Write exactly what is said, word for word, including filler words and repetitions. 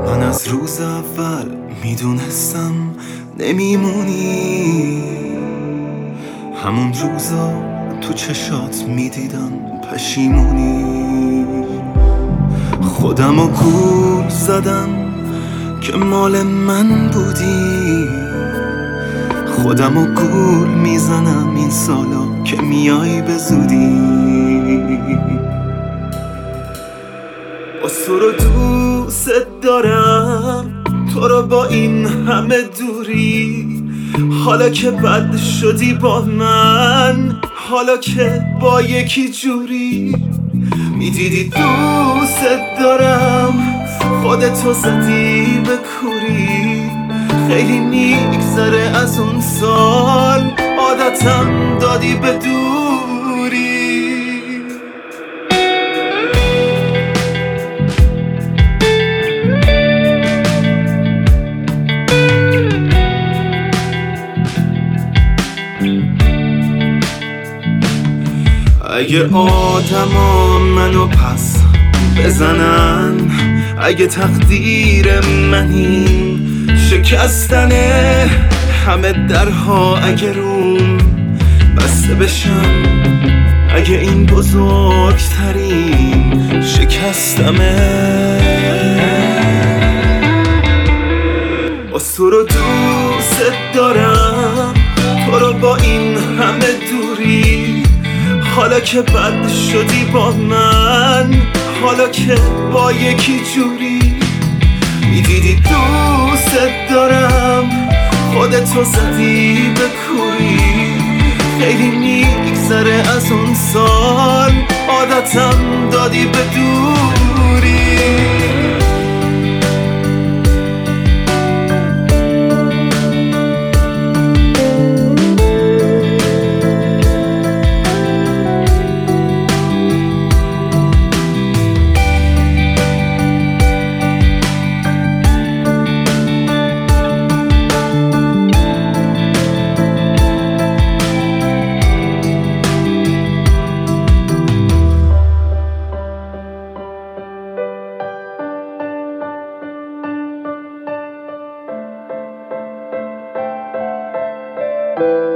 من از روز اول میدونستم نمیمونی، همون روزا تو چشات میدیدم پشیمونی. خودم رو گول زدم که مال من بودی، خودم رو گول میزنم این سالا که میای به زودی. تو رو دوست دارم، تو رو با این همه دوری، حالا که بد شدی با من، حالا که با یکی جوری. میدیدی دوست دارم، خودتو زدی به کوری. خیلی میگذره از اون سال، عادتم دادی به دوری. اگه آدما منو پس بزنن، اگه تقدیر من این شکستنه، همه درها اگه روم بسته بشن، اگه این بزرگترین شکستمه. باز تو رو دوست دارم، تو رو با این همه دوری، حالا که بد شدی با من، حالا که با یکی جوری. میدیدی دوست دارم، خودتو زدی به کوری. خیلی میگذره از اون سال، عادتم دادی به دوری. you